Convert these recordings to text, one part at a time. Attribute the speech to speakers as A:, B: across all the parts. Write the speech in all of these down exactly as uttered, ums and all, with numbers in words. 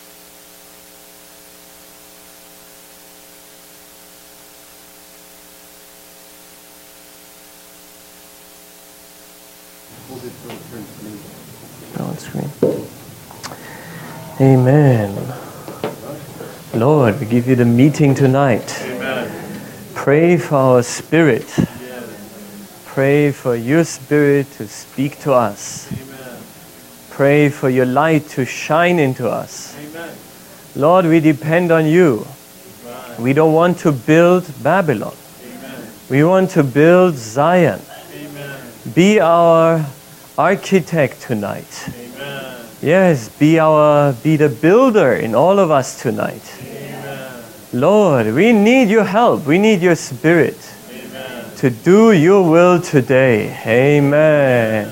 A: On screen. Amen. Lord, we give you the meeting tonight.
B: Amen.
A: Pray for our spirit.
B: Yes.
A: Pray for your spirit to speak to us.
B: Amen.
A: Pray for your light to shine into us.
B: Amen.
A: Lord, we depend on you.
B: Right.
A: We don't want to build Babylon.
B: Amen.
A: We want to build Zion.
B: Amen.
A: Be our architect tonight.
B: Amen.
A: Yes, be our be the builder in all of us tonight.
B: Amen.
A: Lord, we need your help. We need your spirit
B: Amen.
A: to do your will today. Amen.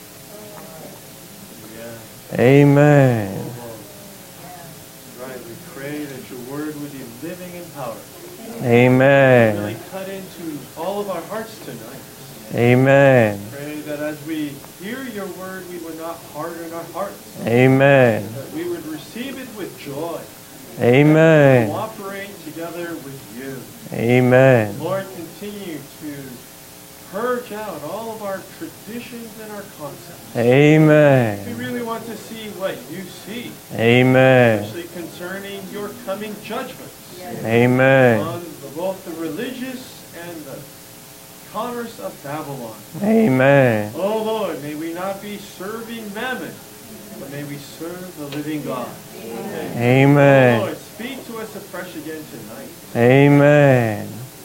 B: Yeah.
A: Amen.
B: Right, we pray that your word would be living and powerful.
A: Amen.
B: Really cut into all of our hearts tonight.
A: Amen.
B: Pray that as we hear your word, we would not harden our hearts.
A: Amen.
B: That we would receive it with joy.
A: Amen.
B: Cooperate together with you.
A: Amen.
B: Lord, continue to purge out all of our traditions and our concepts. We
A: Amen.
B: really want to see what you see,
A: Amen.
B: especially concerning your coming judgments
A: Amen.
B: on the, both the religious and the commerce of Babylon.
A: Amen.
B: Oh Lord, may we not be serving mammon, but may we serve the living God. Amen.
A: Amen.
B: Oh Lord, speak to us afresh again tonight.
A: Amen.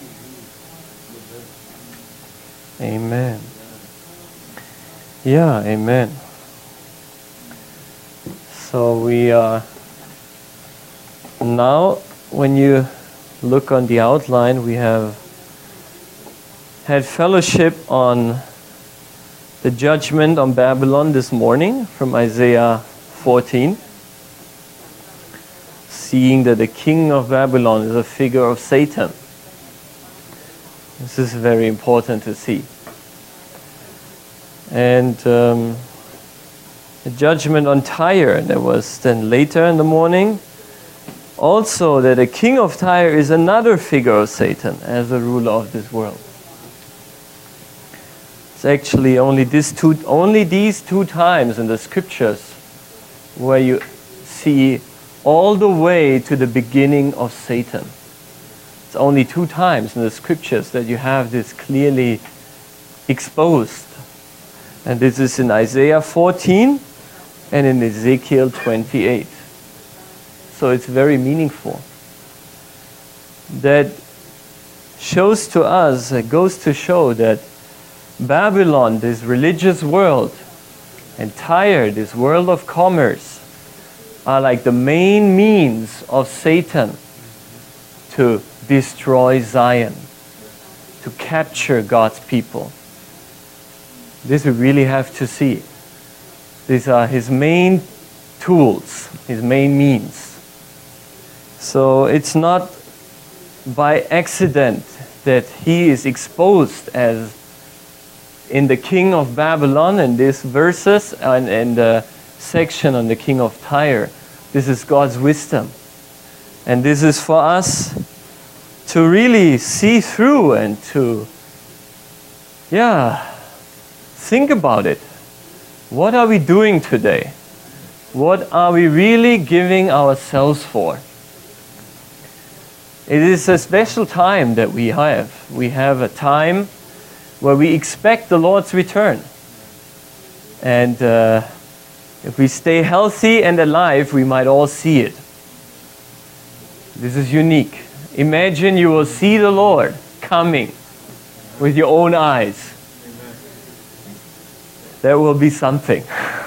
A: Amen. Yeah, amen. So we are now, when you look on the outline, we have had fellowship on the judgment on Babylon this morning from Isaiah fourteen. Seeing that the king of Babylon is a figure of Satan. This is very important to see. And um, the judgment on Tyre, that was then later in the morning. Also that the king of Tyre is another figure of Satan as the ruler of this world. It's actually only these two, only these two times in the scriptures where you see all the way to the beginning of Satan. It's only two times in the scriptures that you have this clearly exposed. And this is in Isaiah fourteen and in Ezekiel twenty-eight. So it's very meaningful. That shows to us, it goes to show that Babylon, this religious world, and Tyre, this world of commerce, are like the main means of Satan to destroy Zion, to capture God's people. This we really have to see. These are his main tools, his main means. So it's not by accident that he is exposed as in the king of Babylon in these verses and in the section on the king of Tyre. This is God's wisdom. And this is for us to really see through and to, yeah, think about it. What are we doing today? What are we really giving ourselves for? It is a special time that we have. We have a time where we expect the Lord's return. And uh, if we stay healthy and alive, we might all see it. This is unique. Imagine you will see the Lord coming with your own eyes. There will be something.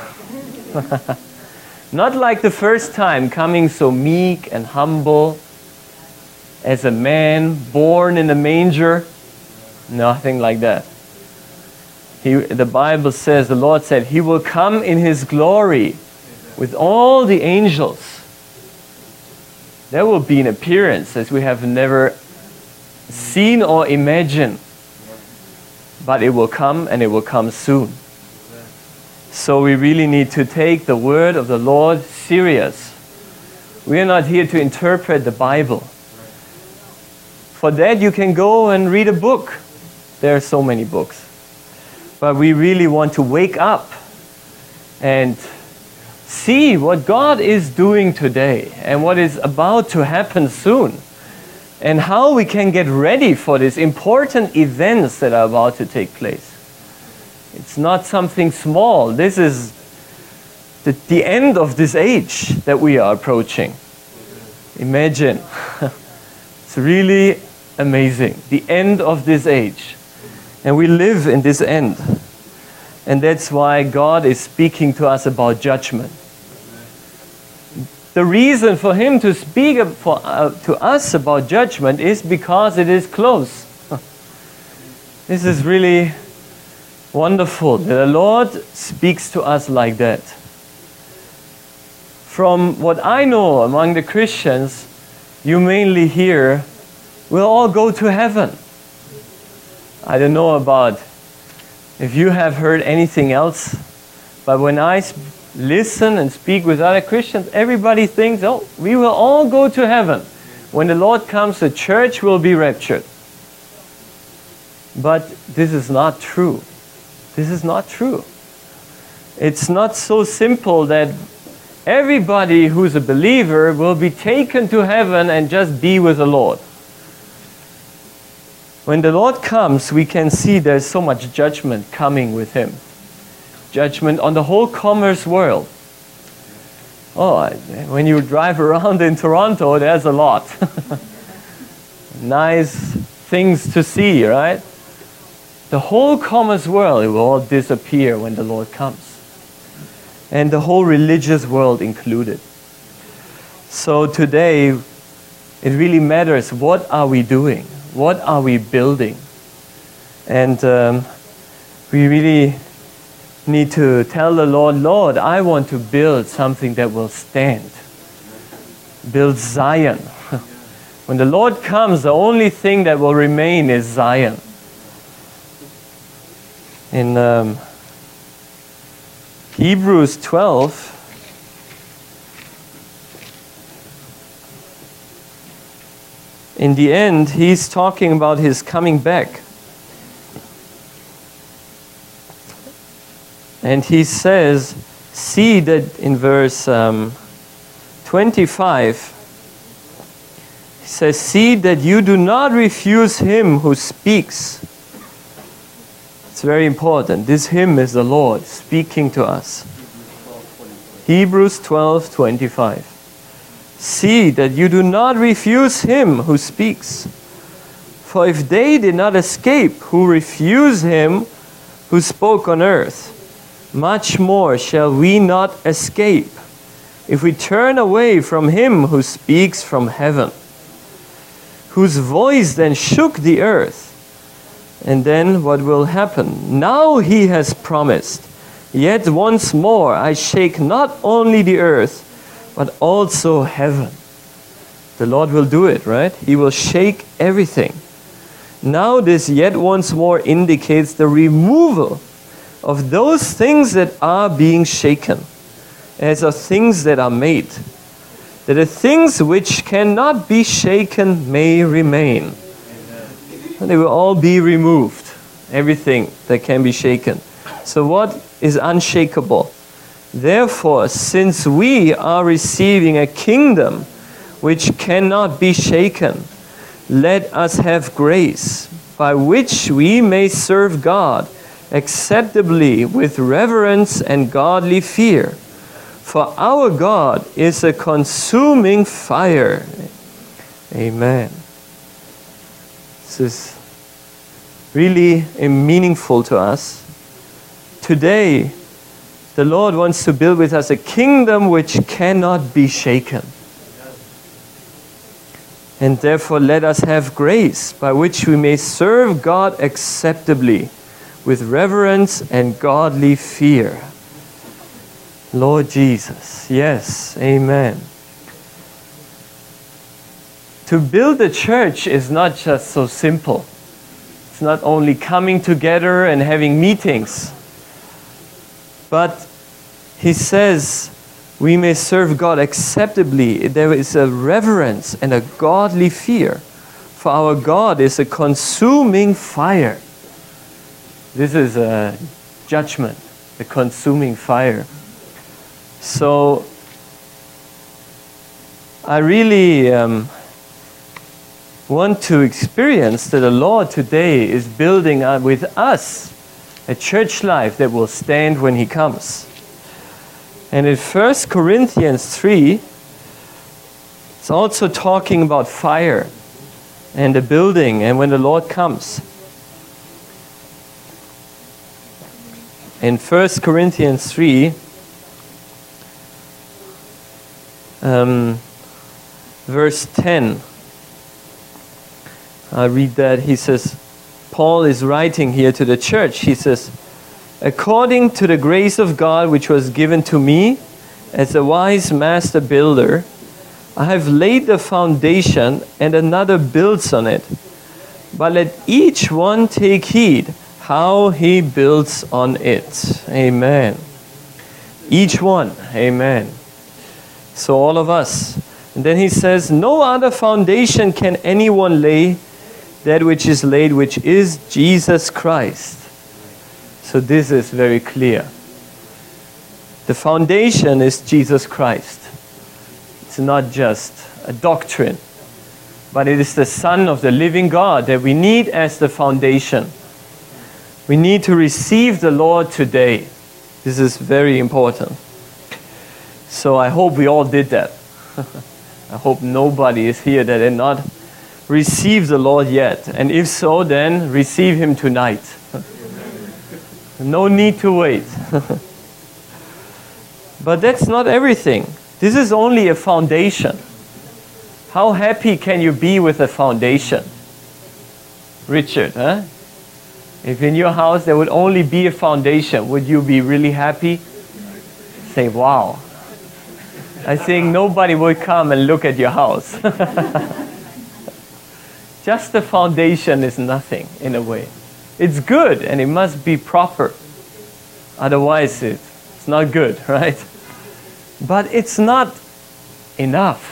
A: Not like the first time, coming so meek and humble as a man born in a manger. Nothing like that. He, the Bible says, the Lord said, He will come in His glory with all the angels. There will be an appearance as we have never seen or imagined. But it will come, and it will come soon. So we really need to take the word of the Lord serious. We are not here to interpret the Bible. For that, you can go and read a book. There are so many books. But we really want to wake up and see what God is doing today and what is about to happen soon, and how we can get ready for these important events that are about to take place. It's not something small. This is the, the end of this age that we are approaching. Imagine. It's really amazing. The end of this age. And we live in this end. And that's why God is speaking to us about judgment. The reason for Him to speak for, uh, to us about judgment is because it is close. This is really wonderful that the Lord speaks to us like that. From what I know among the Christians, you mainly hear, we'll all go to heaven. I don't know about if you have heard anything else, but when I listen and speak with other Christians, everybody thinks, oh, we will all go to heaven. When the Lord comes, the church will be raptured. But this is not true. This is not true. It's not so simple that everybody who's a believer will be taken to heaven and just be with the Lord. When the Lord comes, we can see there's so much judgment coming with Him. Judgment on the whole commerce world. Oh, when you drive around in Toronto, there's a lot. Nice things to see, right? The whole commerce world, it will all disappear when the Lord comes. And the whole religious world included. So today, it really matters, what are we doing? What are we building? And um, we really need to tell the Lord, Lord, I want to build something that will stand. Build Zion. When the Lord comes, the only thing that will remain is Zion. In um, Hebrews twelve, in the end, he's talking about his coming back. And he says, see that in verse um, twenty-five, he says, see that you do not refuse him who speaks. It's very important. This him is the Lord speaking to us. Hebrews twelve twenty-five. See that you do not refuse him who speaks. For if they did not escape who refuse him who spoke on earth, much more shall we not escape if we turn away from him who speaks from heaven, whose voice then shook the earth. And then what will happen? Now he has promised, yet once more I shake not only the earth, but also heaven. The Lord will do it, right? He will shake everything. Now this yet once more indicates the removal of those things that are being shaken, as of things that are made, that the things which cannot be shaken may remain. They will all be removed, everything that can be shaken. So what is unshakable? Therefore, since we are receiving a kingdom which cannot be shaken, let us have grace by which we may serve God acceptably with reverence and godly fear. For our God is a consuming fire. Amen. This is really meaningful to us. Today, the Lord wants to build with us a kingdom which cannot be shaken. And therefore, let us have grace by which we may serve God acceptably with reverence and godly fear. Lord Jesus, yes, amen. To build a church is not just so simple. It's not only coming together and having meetings. But he says, we may serve God acceptably. There is a reverence and a godly fear. For our God is a consuming fire. This is a judgment, a consuming fire. So, I really um, want to experience that the Lord today is building up with us a church life that will stand when He comes. And in First Corinthians three, it's also talking about fire and the building and when the Lord comes. In First Corinthians three, um, verse ten, I read that. He says, Paul is writing here to the church. He says, according to the grace of God which was given to me as a wise master builder, I have laid the foundation and another builds on it. But let each one take heed how he builds on it. Amen. Each one. Amen. So all of us. And then he says, no other foundation can anyone lay that which is laid, which is Jesus Christ. So this is very clear. The foundation is Jesus Christ. It's not just a doctrine, but it is the Son of the living God that we need as the foundation. We need to receive the Lord today. This is very important. So I hope we all did that. I hope nobody is here that did not receive the Lord yet. And if so, then receive Him tonight. No need to wait. But that's not everything. This is only a foundation. How happy can you be with a foundation? Richard, huh? If in your house there would only be a foundation, would you be really happy? Say, wow. I think nobody would come and look at your house. Just the foundation is nothing, in a way. It's good and it must be proper. Otherwise it, it's not good, right? But it's not enough.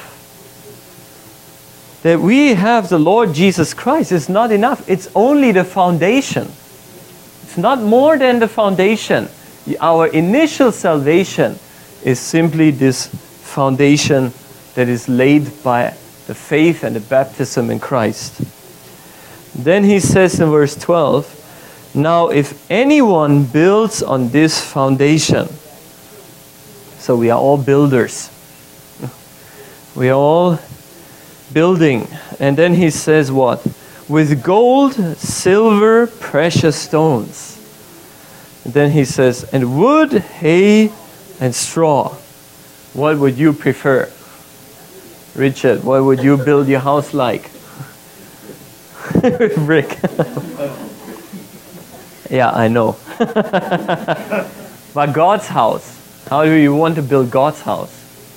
A: That we have the Lord Jesus Christ is not enough. It's only the foundation. It's not more than the foundation. Our initial salvation is simply this foundation that is laid by the faith and the baptism in Christ. Then he says in verse twelve, now if anyone builds on this foundation, so we are all builders. We are all building. And then he says what? With gold, silver, precious stones. And then he says, and wood, hay, and straw. What would you prefer? Richard, what would you build your house like? Brick. Yeah, I know. But God's house. How do you want to build God's house?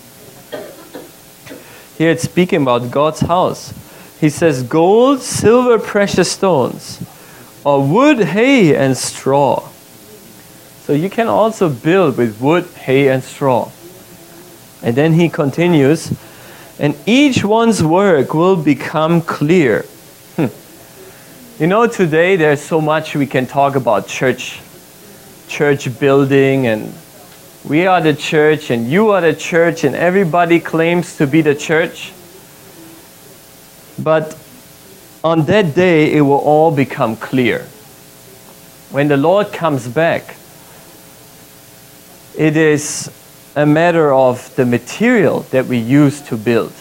A: Here it's speaking about God's house. He says gold, silver, precious stones, or wood, hay, and straw. So you can also build with wood, hay, and straw. And then he continues, and each one's work will become clear. Hmm. You know, today there's so much we can talk about church, church building, and we are the church, and you are the church, and everybody claims to be the church. But on that day, it will all become clear. When the Lord comes back, it is a matter of the material that we use to build.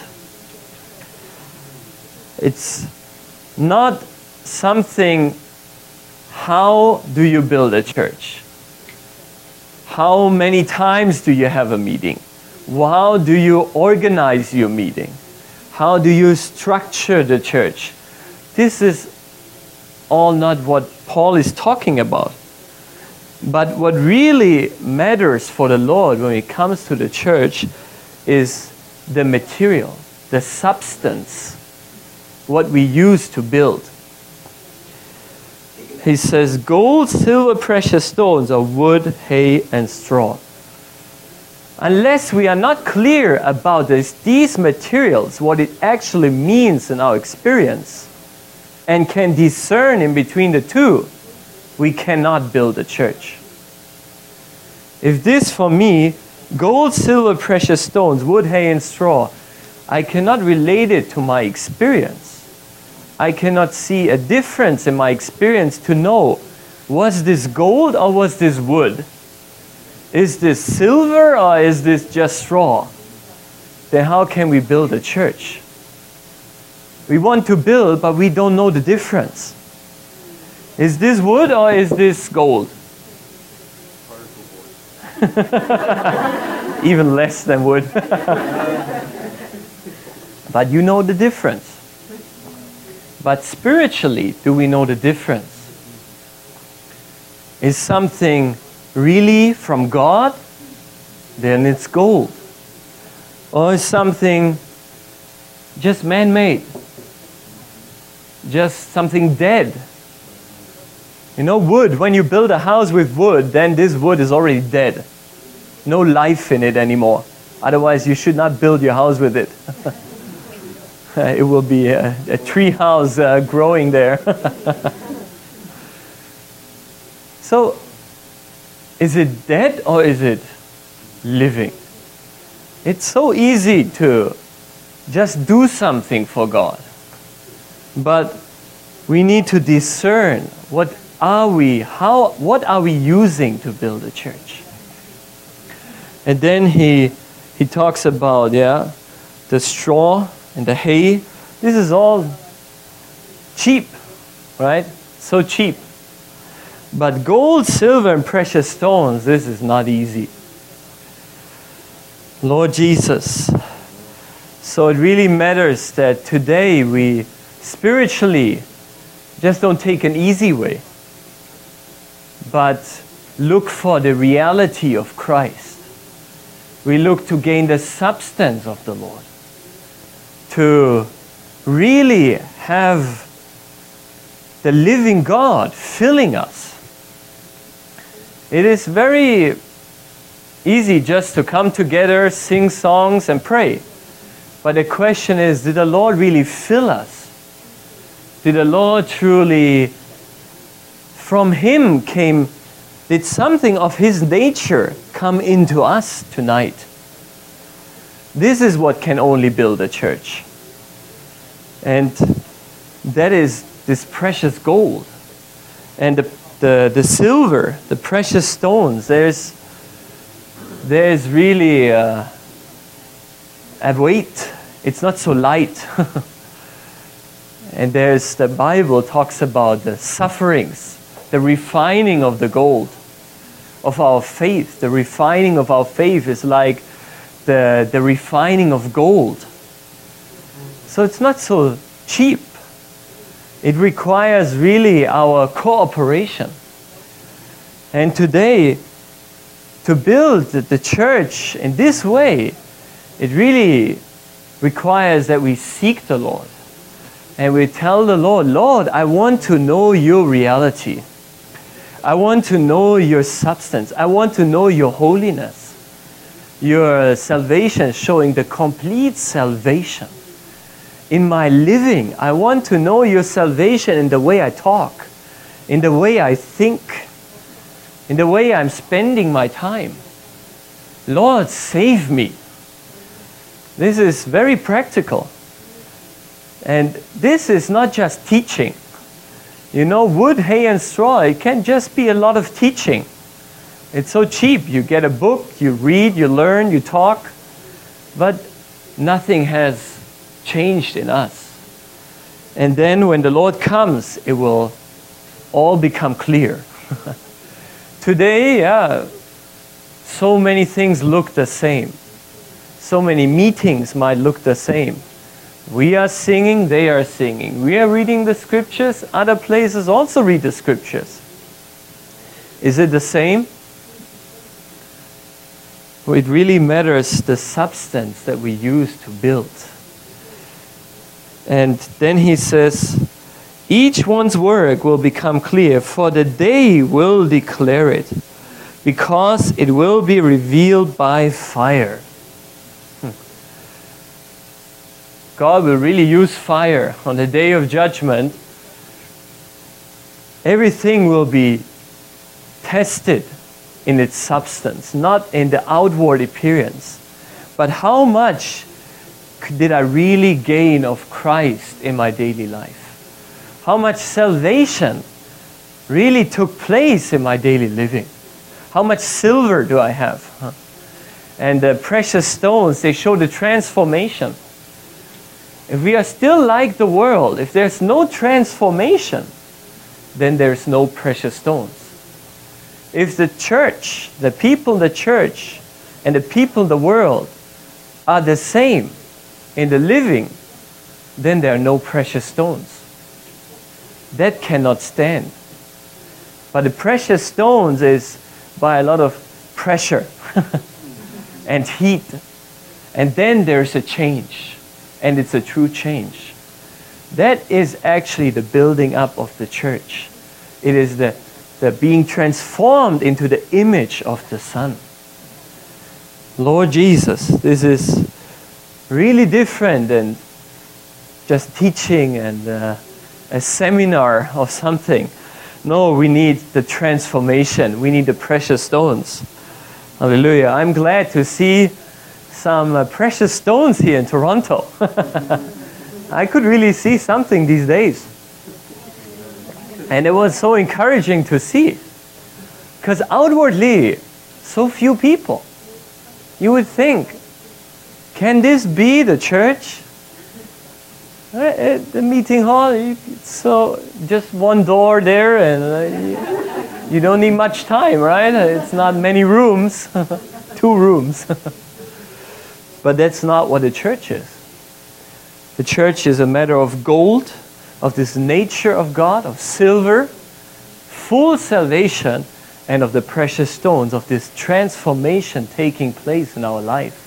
A: It's not something, how do you build a church? How many times do you have a meeting? How do you organize your meeting? How do you structure the church? This is all not what Paul is talking about. But what really matters for the Lord when it comes to the church is the material, the substance, what we use to build. He says, gold, silver, precious stones are wood, hay, and straw. unless we are not clear about this, these materials, what it actually means in our experience, and can discern in between the two, we cannot build a church. If this for me, gold, silver, precious stones, wood, hay, and straw, I cannot relate it to my experience. I cannot see a difference in my experience to know, was this gold or was this wood? Is this silver or is this just straw? Then how can we build a church? We want to build, but we don't know the difference. Is this wood or is this gold? Even less than wood. But you know the difference. But spiritually, do we know the difference? Is something really from God? Then it's gold. Or is something just man-made? Just something dead? You know, wood, when you build a house with wood, then this wood is already dead. No life in it anymore. Otherwise, you should not build your house with it. It will be a, a tree house uh, growing there. So, is it dead or is it living? It's so easy to just do something for God. But we need to discern what are we, how, what are we using to build a church? And then he, he talks about, yeah, the straw and the hay. This is all cheap, right? So cheap. But gold, silver, and precious stones, this is not easy. Lord Jesus. So it really matters that today we spiritually just don't take an easy way, but look for the reality of Christ. We look to gain the substance of the Lord, to really have the living God filling us. It is very easy just to come together, sing songs, and pray. But the question is, did the Lord really fill us? Did the Lord truly, from Him came, did something of His nature come into us tonight? This is what can only build a church. And that is this precious gold. And the, the, the silver, the precious stones, there's, there's really a, a weight. It's not so light. And there's, the Bible talks about the sufferings, the refining of the gold, of our faith. The refining of our faith is like the, the refining of gold. So it's not so cheap. It requires really our cooperation. And today, to build the church in this way, it really requires that we seek the Lord. And we tell the Lord, Lord, I want to know your reality. I want to know your substance. I want to know your holiness. Your salvation, showing the complete salvation. In my living, I want to know your salvation in the way I talk, in the way I think, in the way I'm spending my time. Lord, save me. This is very practical. And this is not just teaching. You know, wood, hay, and straw, it can just be a lot of teaching. It's so cheap. You get a book, you read, you learn, you talk, but nothing has changed in us. And then when the Lord comes, it will all become clear. Today, yeah, so many things look the same. So many meetings might look the same. We are singing, they are singing. We are reading the scriptures, other places also read the scriptures. Is it the same? Well, it really matters the substance that we use to build. And then he says, each one's work will become clear, for the day will declare it, because it will be revealed by fire. Hmm. God will really use fire on the day of judgment. Everything will be tested in its substance, not in the outward appearance. But how much did I really gain of Christ in my daily life? How much salvation really took place in my daily living? How much silver do I have? Huh? And the precious stones, they show the transformation. If we are still like the world, if there's no transformation, then there's no precious stones. If the church, the people in the church, and the people in the world are the same in the living, then there are no precious stones. That cannot stand. But the precious stones is by a lot of pressure and heat. And then there's a change. And it's a true change. That is actually the building up of the church. It is the, the being transformed into the image of the Son. Lord Jesus, this is really different than just teaching and uh, a seminar or something. No, we need the transformation. We need the precious stones. Hallelujah. I'm glad to see some uh, precious stones here in Toronto. I could really see something these days. And it was so encouraging to see. Because outwardly, so few people. You would think, can this be the church? At the meeting hall, it's so just one door there, and uh, you, you don't need much time, right? It's not many rooms, two rooms. But that's not what the church is. The church is a matter of gold, of this nature of God, of silver, full salvation, and of the precious stones, of this transformation taking place in our life.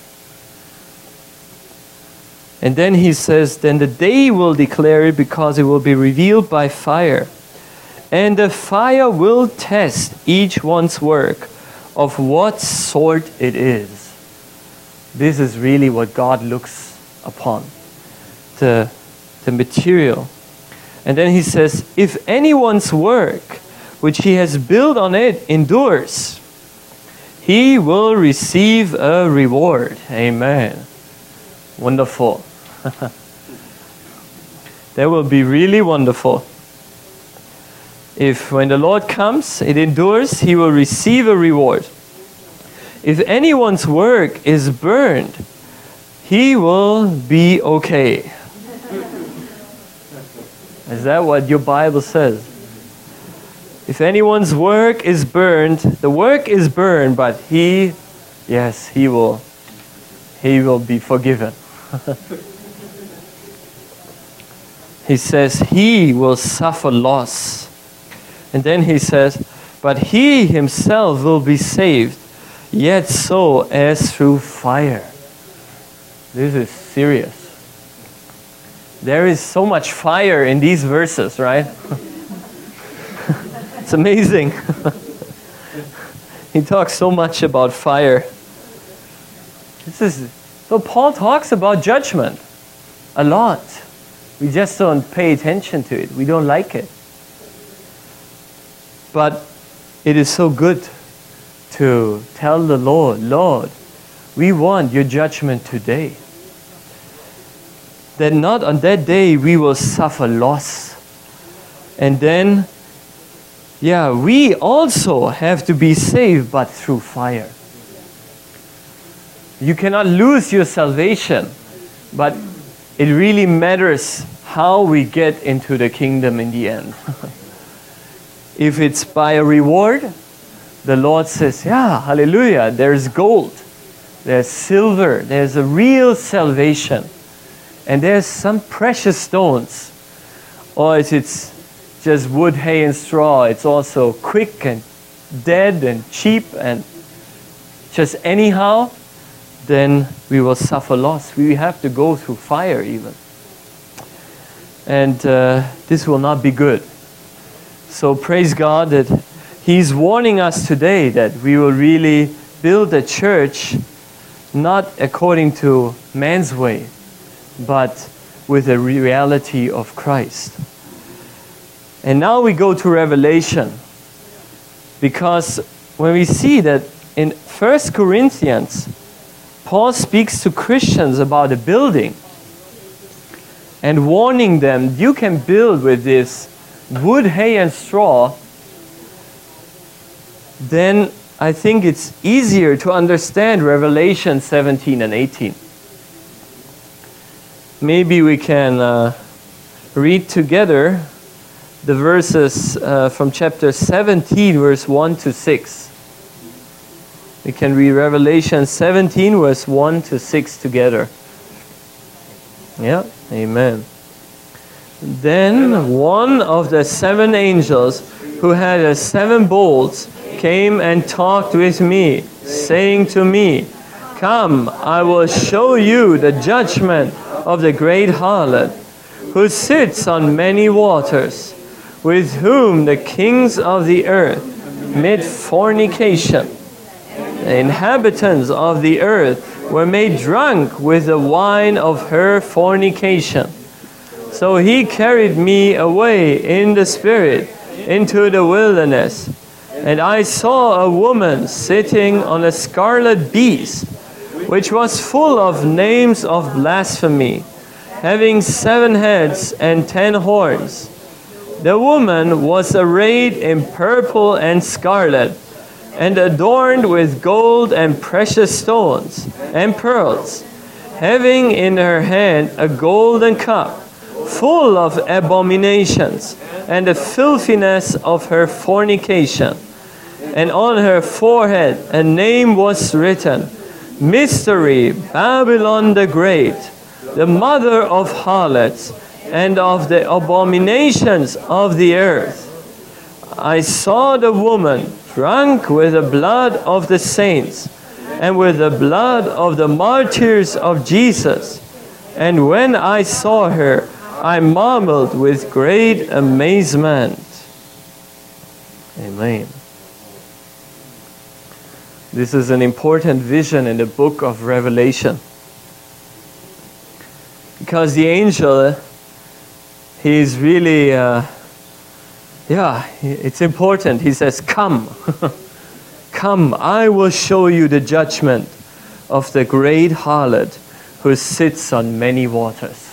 A: And then he says, then the day will declare it because it will be revealed by fire. And the fire will test each one's work of what sort it is. This is really what God looks upon, the, the material. And then he says, if anyone's work, which he has built on it, endures, he will receive a reward. Amen. Wonderful. That will be really wonderful. If when the Lord comes, it endures, he will receive a reward. If anyone's work is burned, he will be okay. Is that what your Bible says? If anyone's work is burned, the work is burned, but he, yes, he will, he will be forgiven. He says he will suffer loss. And then he says, but he himself will be saved, yet so as through fire. This is serious. There is so much fire in these verses, right? It's amazing. He talks so much about fire. This is so Paul talks about judgment a lot. We just don't pay attention to it. We don't like it. But it is so good to tell the Lord, Lord, we want your judgment today. That not on that day we will suffer loss. And then, yeah, we also have to be saved, but through fire. You cannot lose your salvation, but it really matters how we get into the kingdom in the end. If it's by a reward, the Lord says, yeah, hallelujah, there's gold, there's silver, there's a real salvation, and there's some precious stones. Or if it's just wood, hay, and straw, it's also quick and dead and cheap and just anyhow, then we will suffer loss. We have to go through fire even. And uh, this will not be good. So praise God that He's warning us today that we will really build a church not according to man's way, but with the reality of Christ. And now we go to Revelation, because when we see that in First Corinthians, Paul speaks to Christians about a building and warning them, you can build with this wood, hay, and straw, then I think it's easier to understand Revelation seventeen and eighteen. Maybe we can uh, read together the verses uh, from chapter seventeen, verse one to six. We can read Revelation seventeen, verse one to six together. Yeah, amen. Then one of the seven angels who had the seven bowls came and talked with me, saying to me, "Come, I will show you the judgment of the great harlot, who sits on many waters, with whom the kings of the earth made fornication. The inhabitants of the earth were made drunk with the wine of her fornication. So he carried me away in the spirit into the wilderness, and I saw a woman sitting on a scarlet beast, which was full of names of blasphemy, having seven heads and ten horns. The woman was arrayed in purple and scarlet, and adorned with gold and precious stones and pearls, having in her hand a golden cup, full of abominations and the filthiness of her fornication. And on her forehead a name was written, Mystery, Babylon the Great, the mother of harlots and of the abominations of the earth. I saw the woman drunk with the blood of the saints and with the blood of the martyrs of Jesus. And when I saw her, I marveled with great amazement." Amen. This is an important vision in the book of Revelation. Because the angel, he is really, uh, yeah, it's important. He says, "Come, come, I will show you the judgment of the great harlot who sits on many waters."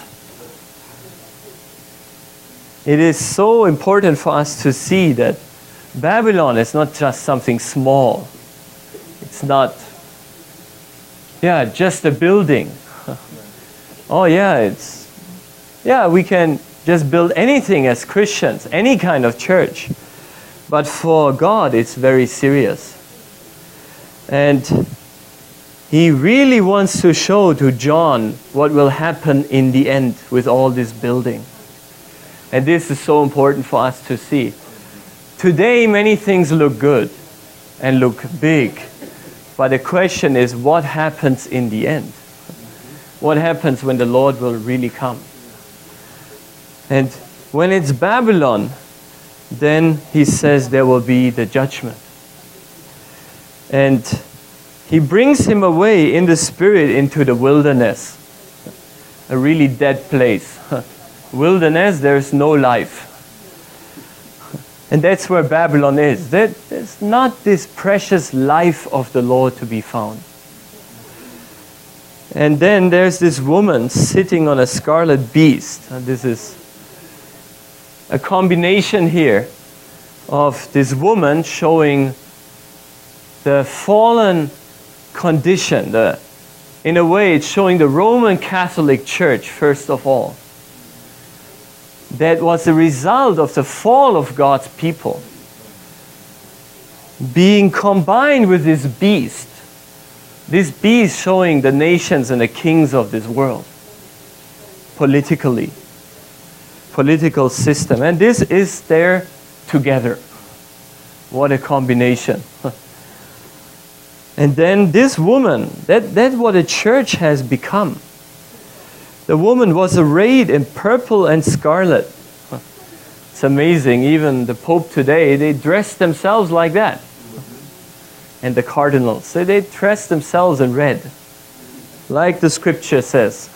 A: It is so important for us to see that Babylon is not just something small. It's not, yeah, just a building. Oh yeah, it's, yeah, we can just build anything as Christians, any kind of church. But for God, it's very serious. And he really wants to show to John what will happen in the end with all this building. And this is so important for us to see. Today, many things look good and look big. But the question is, what happens in the end? What happens when the Lord will really come? And when it's Babylon, then he says there will be the judgment. And he brings him away in the spirit into the wilderness, a really dead place. Wilderness, there's no life. And that's where Babylon is. There, there's not this precious life of the Lord to be found. And then there's this woman sitting on a scarlet beast. And this is a combination here of this woman showing the fallen condition. The, in a way, it's showing the Roman Catholic Church, first of all. That was the result of the fall of God's people being combined with this beast. This beast showing the nations and the kings of this world politically, political system. And this is there together. What a combination. And then this woman, that, that's what a church has become. The woman was arrayed in purple and scarlet. It's amazing. Even the Pope today, they dress themselves like that. And the cardinals, so they dress themselves in red, like the scripture says.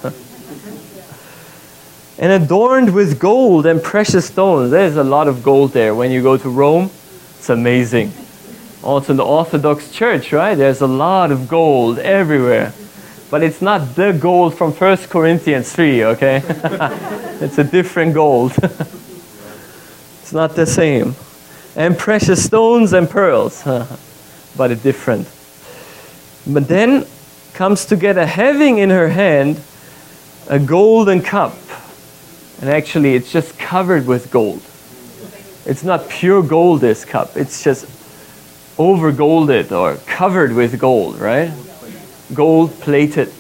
A: And adorned with gold and precious stones. There's a lot of gold there. When you go to Rome, it's amazing. Also in the Orthodox Church, right? There's a lot of gold everywhere. But it's not the gold from First Corinthians three, okay? It's a different gold. It's not the same. And precious stones and pearls. But a different. But then comes together having in her hand a golden cup. And actually it's just covered with gold. It's not pure gold, this cup. It's just over golded or covered with gold, right? Gold plated.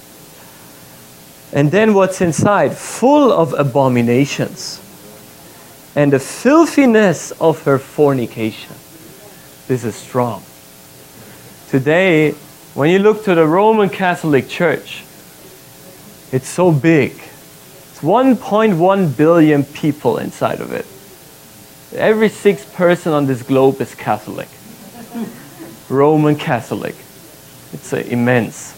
A: And then what's inside? Full of abominations and the filthiness of her fornication. This is strong. Today, when you look to the Roman Catholic Church, it's so big. It's one point one billion people inside of it. Every sixth person on this globe is Catholic. Roman Catholic. It's uh, immense.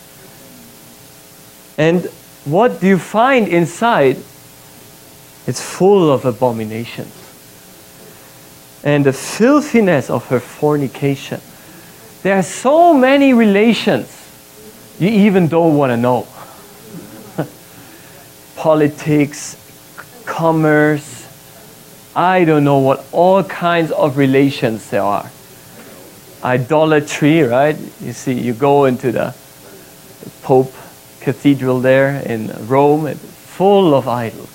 A: And what do you find inside? It's full of abominations. And the filthiness of her fornication. There are so many relations you even don't want to know. Politics, commerce, I don't know what all kinds of relations there are. Idolatry, right? You see, you go into the Pope Cathedral there in Rome, it's full of idols.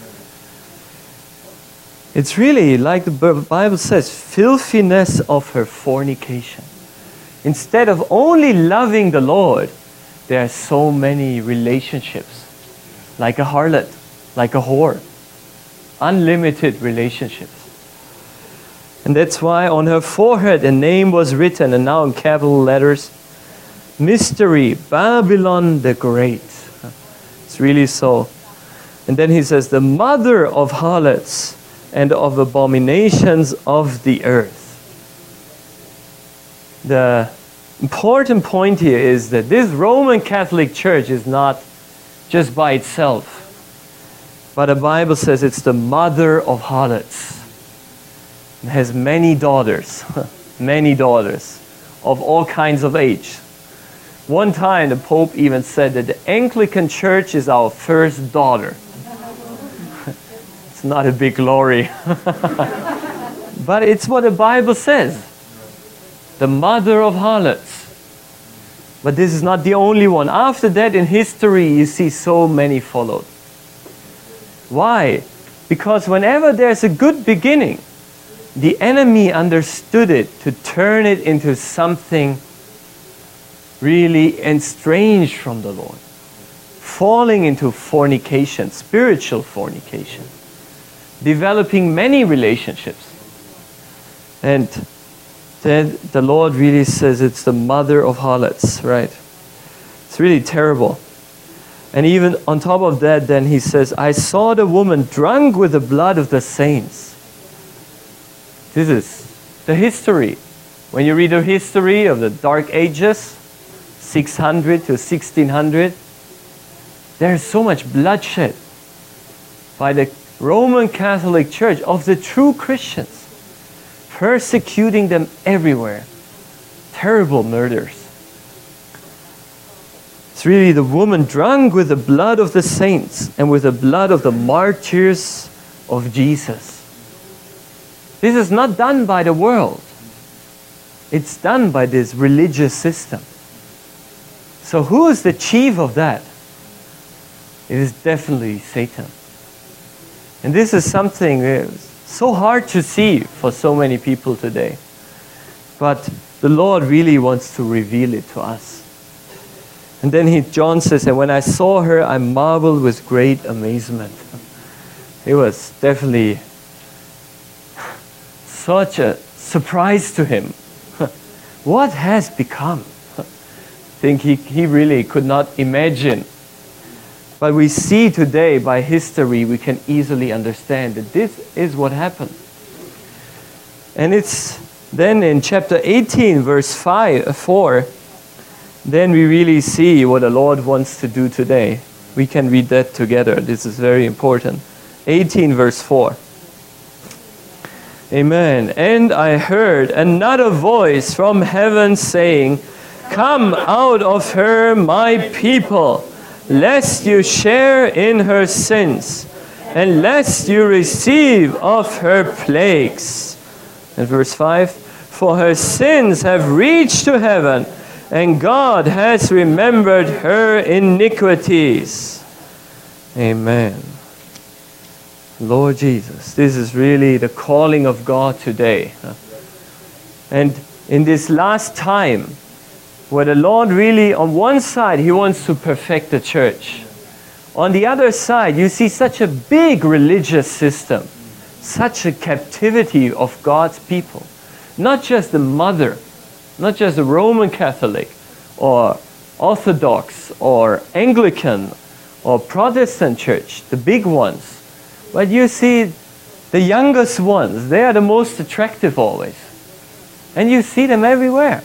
A: It's really, like the Bible says, filthiness of her fornication. Instead of only loving the Lord, there are so many relationships. Like a harlot, like a whore. Unlimited relationships. And that's why on her forehead a name was written, and now in capital letters, Mystery, Babylon the Great. It's really so. And then he says, the mother of harlots and of abominations of the earth. The important point here is that this Roman Catholic Church is not just by itself, but the Bible says it's the mother of harlots. It has many daughters, many daughters of all kinds of age. One time the Pope even said that the Anglican Church is our first daughter. It's not a big glory. But it's what the Bible says. The mother of harlots. But this is not the only one. After that in history you see so many followed. Why? Because whenever there's a good beginning, the enemy understood it to turn it into something really estranged from the Lord. Falling into fornication, spiritual fornication. Developing many relationships. And then the Lord really says it's the mother of harlots, right? It's really terrible. And even on top of that, then he says, I saw the woman drunk with the blood of the saints. This is the history. When you read the history of the Dark Ages, six hundred to sixteen hundred, there's so much bloodshed by the Roman Catholic Church of the true Christians, persecuting them everywhere. Terrible murders. It's really the woman drunk with the blood of the saints and with the blood of the martyrs of Jesus. This is not done by the world. It's done by this religious system. So who is the chief of that? It is definitely Satan. And this is something so hard to see for so many people today. But the Lord really wants to reveal it to us. And then he, John says, and when I saw her, I marveled with great amazement. It was definitely such a surprise to him. What has become? I think he, he really could not imagine But we see today by history, we can easily understand that this is what happened. And it's then in chapter eighteen, verse five, four, then we really see what the Lord wants to do today. We can read that together. This is very important. eighteen, verse four. Amen. And I heard another voice from heaven saying, "Come out of her, my people, lest you share in her sins, and lest you receive of her plagues." And verse five, "For her sins have reached to heaven, and God has remembered her iniquities." Amen. Lord Jesus, this is really the calling of God today. And in this last time, where the Lord really, on one side, He wants to perfect the church. On the other side, you see such a big religious system, such a captivity of God's people. Not just the mother, not just the Roman Catholic, or Orthodox, or Anglican, or Protestant church, the big ones. But you see, the youngest ones, they are the most attractive always. And you see them everywhere.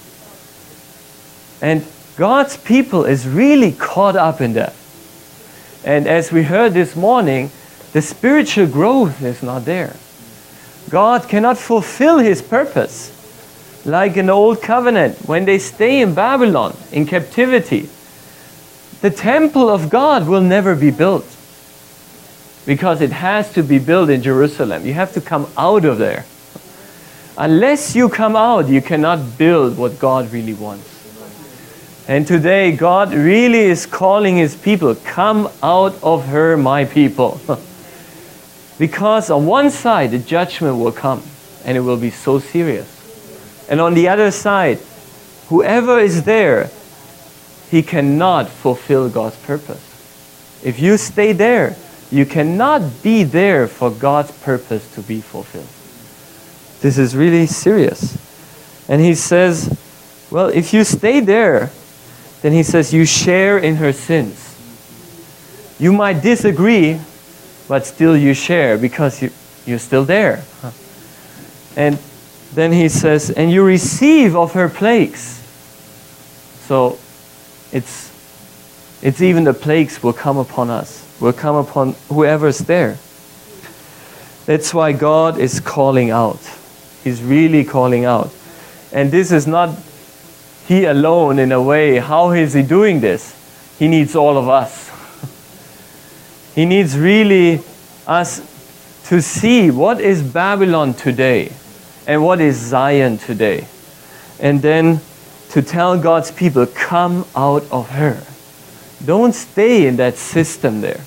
A: And God's people is really caught up in that. And as we heard this morning, the spiritual growth is not there. God cannot fulfill His purpose. Like in the Old Covenant, when they stay in Babylon, in captivity, the temple of God will never be built. Because it has to be built in Jerusalem. You have to come out of there. Unless you come out, you cannot build what God really wants. And today, God really is calling His people, "Come out of her, my people." Because on one side, the judgment will come, and it will be so serious. And on the other side, whoever is there, he cannot fulfill God's purpose. If you stay there, you cannot be there for God's purpose to be fulfilled. This is really serious. And He says, well, if you stay there, then He says you share in her sins. You might disagree, but still you share because you, you're still there. And then He says, and you receive of her plagues. So it's, it's even the plagues will come upon us. Will come upon whoever's there. That's why God is calling out. He's really calling out. And this is not He alone in a way. How is He doing this? He needs all of us. He needs really us to see what is Babylon today and what is Zion today. And then to tell God's people, come out of her. Don't stay in that system there.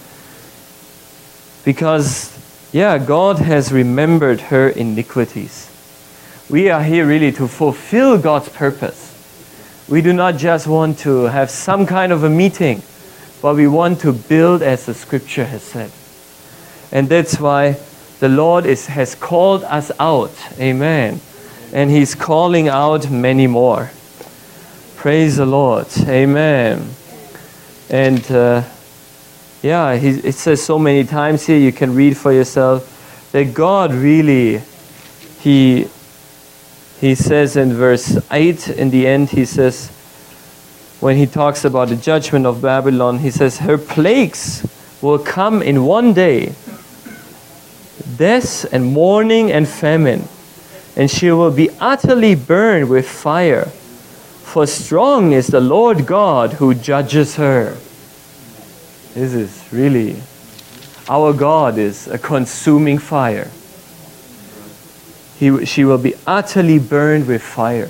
A: Because, yeah, God has remembered her iniquities. We are here really to fulfill God's purpose. We do not just want to have some kind of a meeting, but we want to build as the Scripture has said. And that's why the Lord is, has called us out. Amen. And He's calling out many more. Praise the Lord. Amen. And uh, yeah, he, it says so many times here, you can read for yourself, that God really, He, he says in verse eight, in the end, He says, when He talks about the judgment of Babylon, He says, her plagues will come in one day, death and mourning and famine, and she will be utterly burned with fire. For strong is the Lord God who judges her. This is really, our God is a consuming fire. He, she will be utterly burned with fire.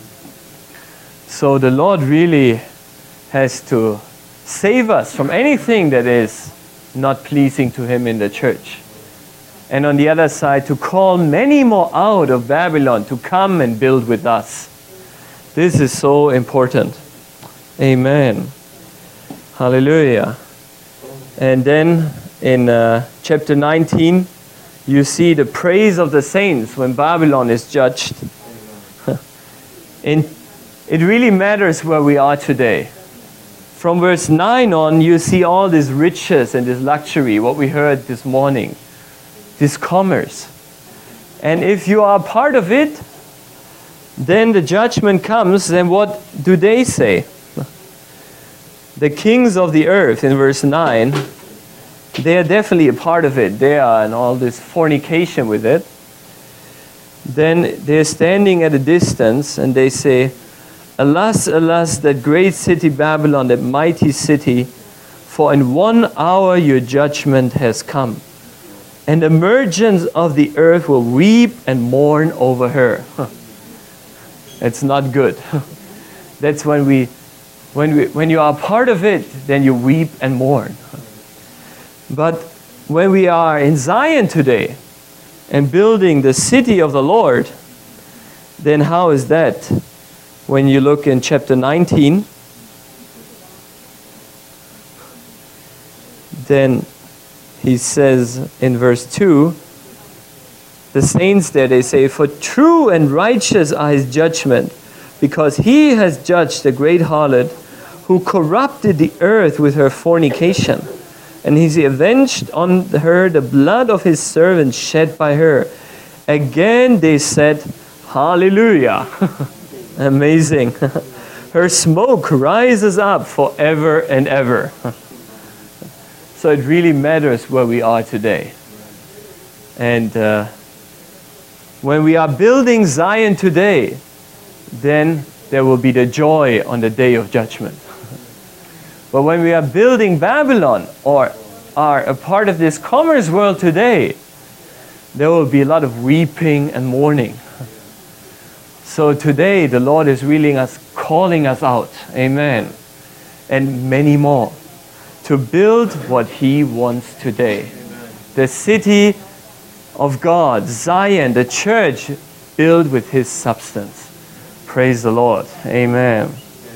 A: So the Lord really has to save us from anything that is not pleasing to Him in the church. And on the other side, to call many more out of Babylon to come and build with us. This is so important. Amen. Hallelujah. And then in uh, chapter nineteen, you see the praise of the saints when Babylon is judged. And it really matters where we are today. from verse nine on, you see all this riches and this luxury, what we heard this morning, this commerce. And if you are part of it, then the judgment comes, and what do they say? The kings of the earth, in verse nine, they are definitely a part of it. They are in all this fornication with it. Then they're standing at a distance and they say, alas, alas, that great city Babylon, that mighty city, for in one hour your judgment has come. And the merchants of the earth will weep and mourn over her. It's not good. That's when we, when we, when you are part of it, then you weep and mourn. But when we are in Zion today and building the city of the Lord, then how is that? When you look in chapter nineteen, then he says in verse two, the saints there, they say, for true and righteous are his judgment, because he has judged the great harlot who corrupted the earth with her fornication. And he's avenged on her the blood of his servants shed by her. Again they said, hallelujah. Amazing. Her smoke rises up forever and ever. So it really matters where we are today. And uh, when we are building Zion today, then there will be the joy on the day of judgment. But when we are building Babylon, or are a part of this commerce world today, there will be a lot of weeping and mourning. So today, the Lord is really us, calling us out, amen, and many more, to build what He wants today. Amen. The city of God, Zion, the church, built with His substance. Praise the Lord, amen.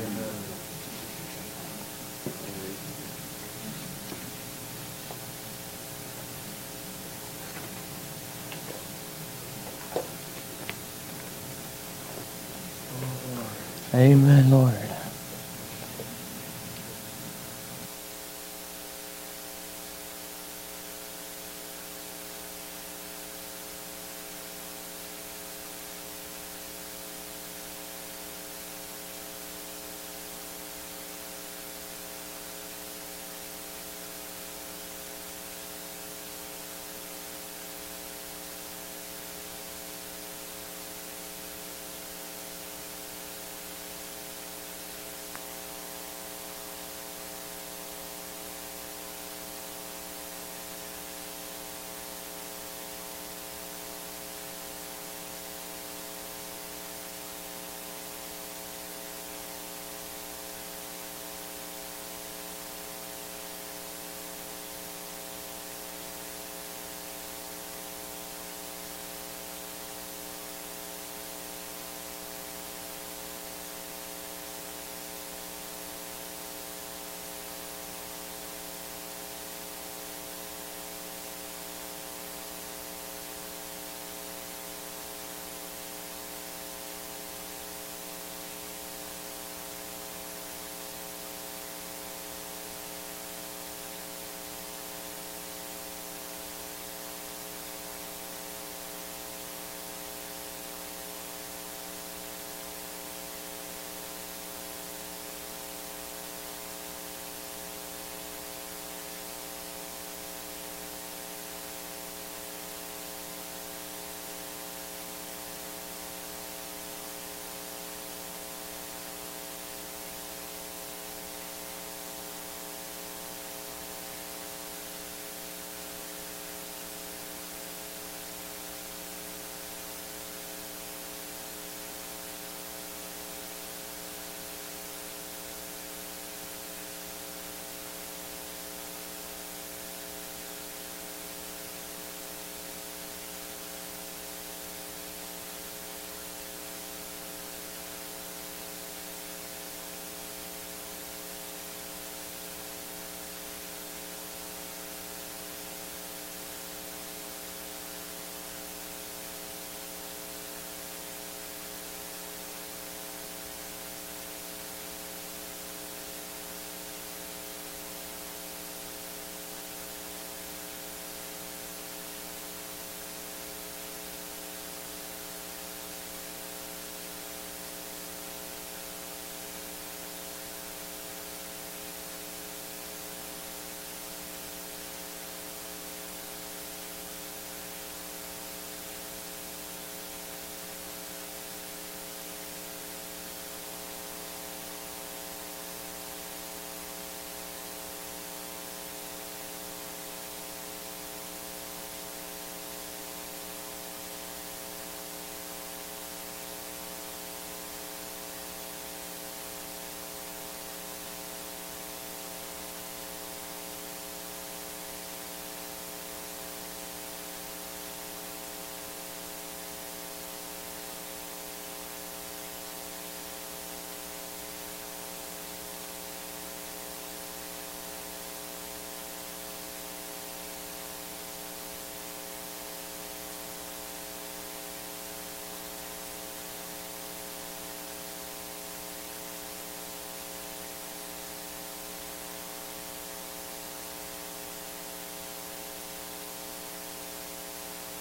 A: Amen, Lord.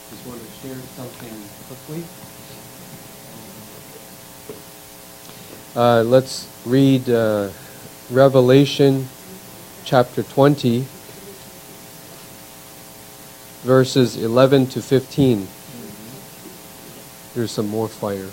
C: Just want to share something quickly. Uh, let's read uh, Revelation chapter twenty, verses eleven to fifteen. There's some more fire.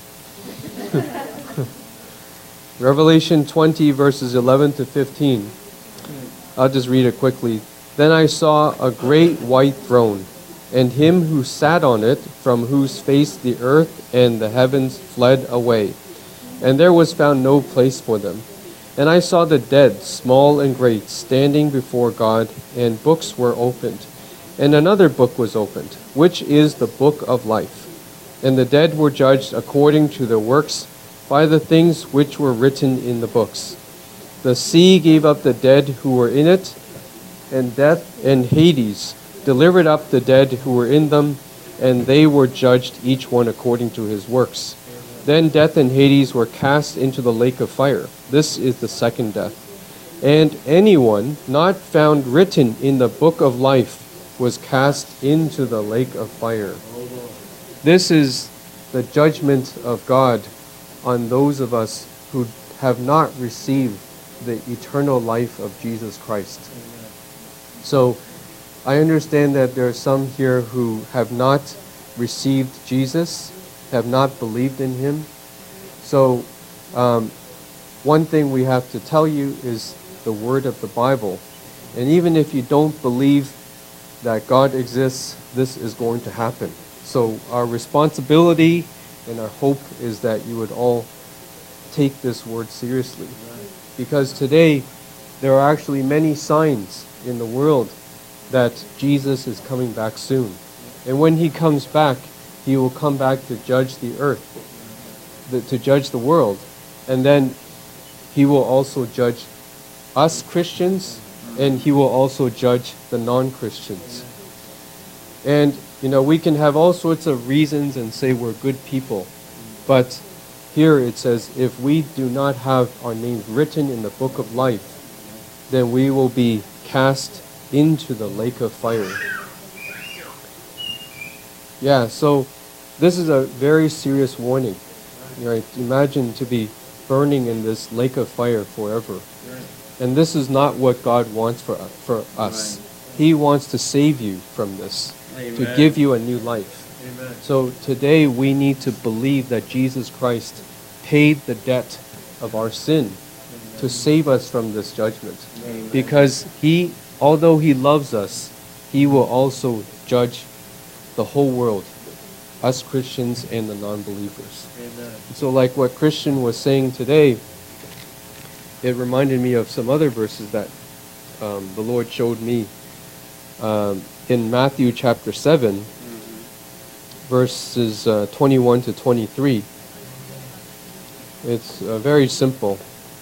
C: Revelation twenty, verses eleven to fifteen. I'll just read it quickly. Then I saw a great white throne, and him who sat on it, from whose face the earth and the heavens fled away, and there was found no place for them. And I saw the dead, small and great, standing before God, and books were opened. And another book was opened, which is the book of life. And the dead were judged according to their works by the things which were written in the books. The sea gave up the dead who were in it, and death and Hades delivered up the dead who were in them, and they were judged each one according to his works. Then death and Hades were cast into the lake of fire. This is the second death. And anyone not found written in the book of life was cast into the lake of fire. This is the judgment of God on those of us who have not received the eternal life of Jesus Christ. So I understand that there are some here who have not received Jesus, have not believed in him. So um, one thing we have to tell you is the word of the Bible. And even if you don't believe that God exists, this is going to happen. So our responsibility and our hope is that you would all take this word seriously. Because today there are actually many signs in the world that Jesus is coming back soon. And when he comes back, he will come back to judge the earth, the, to judge the world. And then he will also judge us Christians, and he will also judge the non-Christians. And, you know, we can have all sorts of reasons and say we're good people. But here it says, if we do not have our names written in the book of life, then we will be cast into the lake of fire. Yeah, so this is a very serious warning. Right? Imagine to be burning in this lake of fire forever. And this is not what God wants for, for us. He wants to save you from this, Amen. To give you a new life. Amen. So today we need to believe that Jesus Christ paid the debt of our sin Amen. To save us from this judgment. Amen. Because he, although he loves us, he will also judge the whole world, us Christians and the non-believers. Amen. So like what Christian was saying today, it reminded me of some other verses that um, the Lord showed me um, in Matthew chapter seven, mm-hmm. verses uh, twenty-one to twenty-three. It's uh, very simple.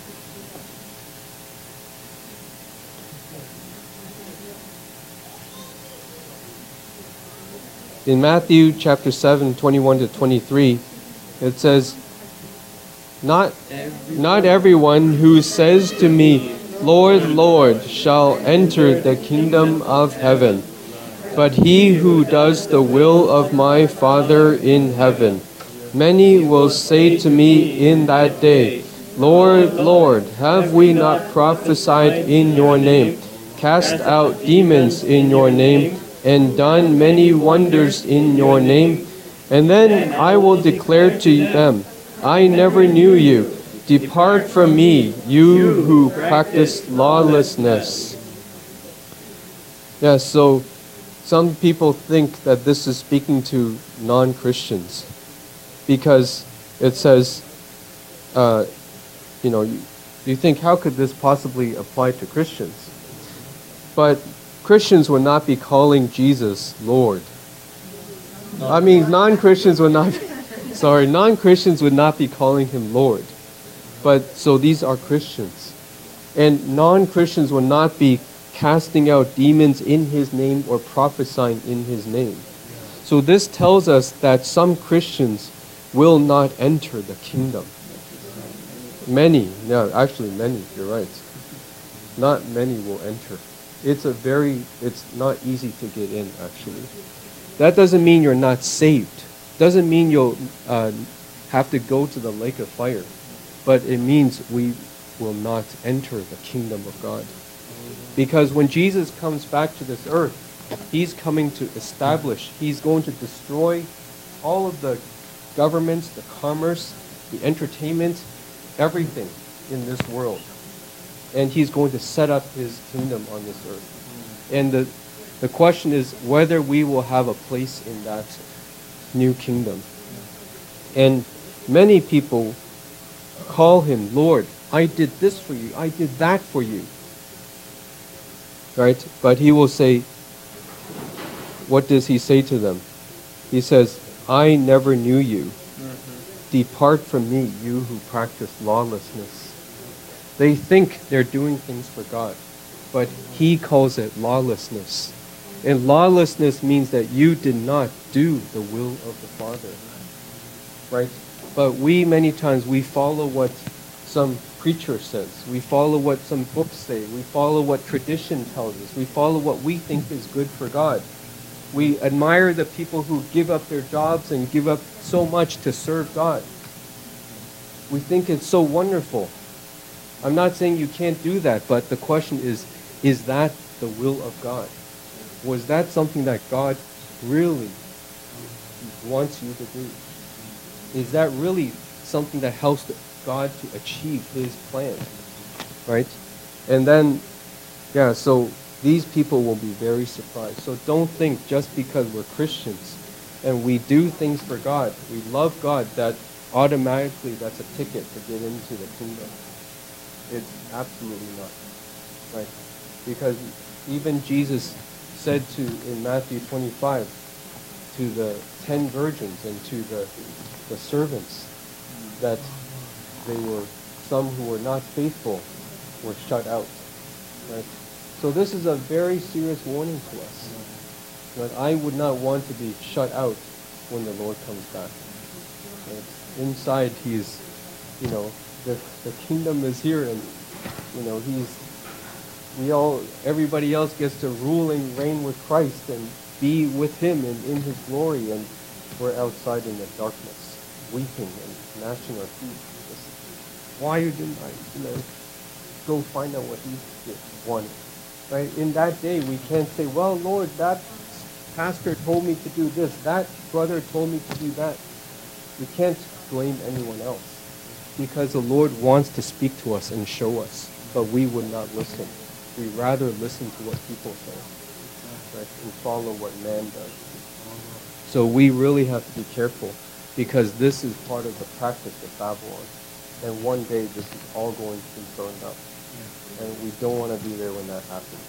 C: In Matthew chapter seven, twenty-one to twenty-three, it says, Not, not everyone who says to me, Lord, Lord, shall enter the kingdom of heaven, but he who does the will of my Father in heaven. Many will say to me in that day, Lord, Lord, have we not prophesied in your name, cast out demons in your name, and done many wonders in your name? And then I will declare to them, I never knew you. Depart from me, you who practice lawlessness. Yeah, so some people think that this is speaking to non-Christians because it says, uh, you know, you, you think, how could this possibly apply to Christians? But Christians would not be calling Jesus Lord. I mean, non-Christians would not be Sorry, non-Christians would not be calling him Lord. But so these are Christians. And non-Christians will not be casting out demons in his name or prophesying in his name. So this tells us that some Christians will not enter the kingdom. Many, no, actually many, you're right. Not many will enter. It's a very, it's not easy to get in, actually. That doesn't mean you're not saved. Doesn't mean you'll uh, have to go to the lake of fire. But it means we will not enter the kingdom of God. Because when Jesus comes back to this earth, he's coming to establish, he's going to destroy all of the governments, the commerce, the entertainment, everything in this world. And he's going to set up his kingdom on this earth. And the, the question is whether we will have a place in that new kingdom. And many people call him Lord. I did this for you. I did that for you. Right? But he will say, what does he say to them? He says, I never knew you. Mm-hmm. Depart from me, you who practice lawlessness. They think they're doing things for God, but he calls it lawlessness. And lawlessness means that you did not do the will of the Father. Right? But we, many times, we follow what some preacher says. We follow what some books say. We follow what tradition tells us. We follow what we think is good for God. We admire the people who give up their jobs and give up so much to serve God. We think it's so wonderful. I'm not saying you can't do that, but the question is, is that the will of God? Was that something that God really wants you to do? Is that really something that helps God to achieve his plan? Right? And then, yeah, so these people will be very surprised. So don't think just because we're Christians and we do things for God, we love God, that automatically that's a ticket to get into the kingdom. It's absolutely not. Right? Because even Jesus said to, in Matthew twenty-five, to the ten virgins and to the, the servants, that they were, some who were not faithful were shut out. Right? So this is a very serious warning to us. That I would not want to be shut out when the Lord comes back. Right? Inside he's, you know, the, the kingdom is here, and, you know, he's, we all, everybody else gets to rule and reign with Christ and be with him in, in his glory, and we're outside in the darkness, weeping and gnashing our teeth. Just, why didn't I, you know, go find out what he wanted? Right? In that day, we can't say, well, Lord, that pastor told me to do this, that brother told me to do that. We can't blame anyone else, because the Lord wants to speak to us and show us, but we would not listen. We rather listen to what people say, right, and follow what man does. So we really have to be careful, because this is part of the practice of Babylon. And one day this is all going to be burned up. And we don't want to be there when that happens.